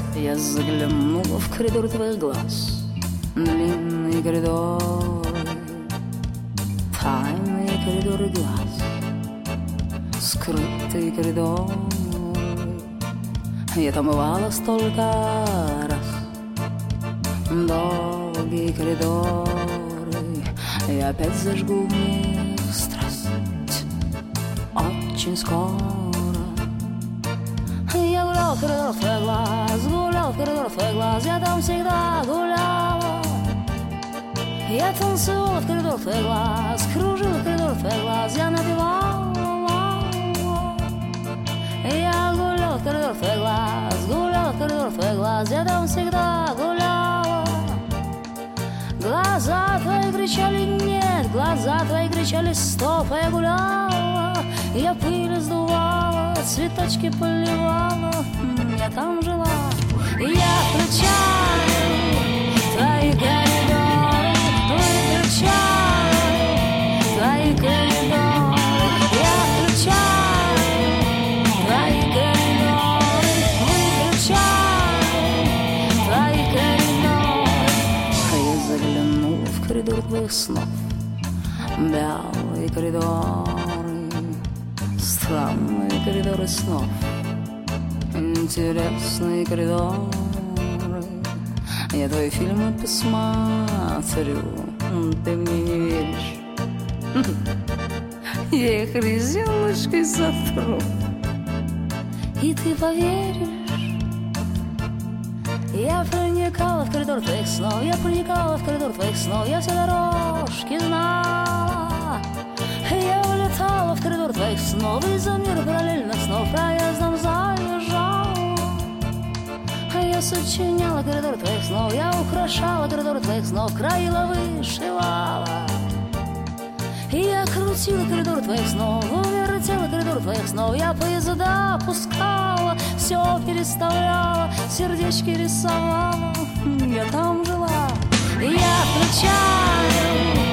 Я заглянула в коридор твоих глаз, длинные коридоры, тайные коридоры глаз, скрытые коридоры. Я там бывала столько раз, долгие коридоры. Я опять зажгу в них страсть очень скоро. Я гуляла в коридорах твоих глаз, гуляла в коридорах твоих глаз, я там всегда гуляла. Я танцевала в коридорах твоих глаз, кружила в коридорах твоих глаз, я напевала. Я гуляла в коридорах твоих глаз, гуляла в коридорах твоих глаз, я там всегда гуляла. Глаза твои кричали нет, глаза твои кричали стоп, а я гуляла. Я пыль сдувала, цветочки поливала, я там жила. Я включаю твои коридоры, выключаю твои коридоры. Я включаю твои коридоры, выключаю твои коридоры. А я заглянула в коридор твоих снов, белые коридоры, странные коридоры снов, интересные коридоры. Я твои фильмы посмотрю, ты мне не веришь. Я их резиночкой сотру, и ты поверишь. Я проникала в коридор твоих снов, я проникала в коридор твоих снов, я все дорожки знала. Я улетала в коридор твоих снов, из-за мира параллельных снов проездом заезжала. Я сочиняла коридор твоих снов, я украшала коридор твоих снов, краила, вышивала. Я крутила коридор твоих снов, вертела коридор твоих снов, я поезда пускала, все переставляла, сердечки рисовала, я там жила. Я включаю